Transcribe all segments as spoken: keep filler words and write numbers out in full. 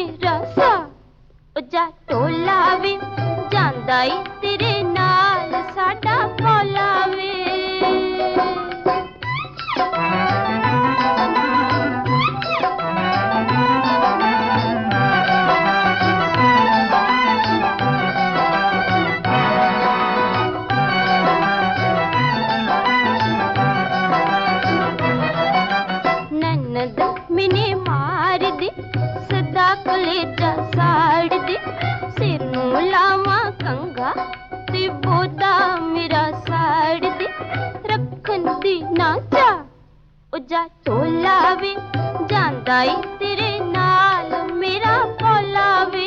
मेरा सा उजा टोला वे जांदा ई तेरे नाल साडा पौला वे ननद मिने मार दे सदा कलेजा साड़ दे सिर नू लावा कंगा ते बोदा मेरा साड़ दे रखन दी ना चा उजा टोला वे जांदा ई तेरे नाल मेरा पौला वे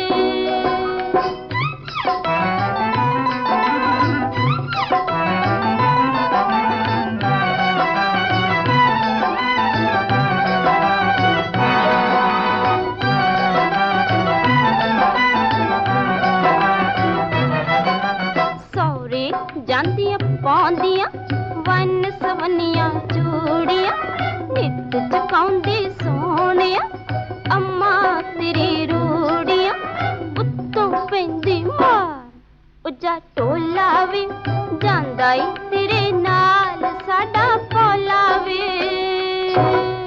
ਜਾਂਦੀਆਂ ਪਾਉਂਦੀਆਂ ਵੰਨ ਸਵੰਨੀਆਂ ਚੂੜੀਆਂ ਨਿੱਤ ਚਕਾਉਂਦੀ ਸੋਹਣਿਆ ਅੰਮਾ ਤੇਰੀ ਰੂੜੀਆਂ ਉੱਤੋਂ ਪੈਂਦੀ ਮਾਰ ਉੱਜਾ ਟੋਲਾ ਵੇ ਜਾਂਦਾ ਈ ਤੇਰੇ ਨਾਲ ਸਾਡਾ ਪੌਲਾ ਵੇ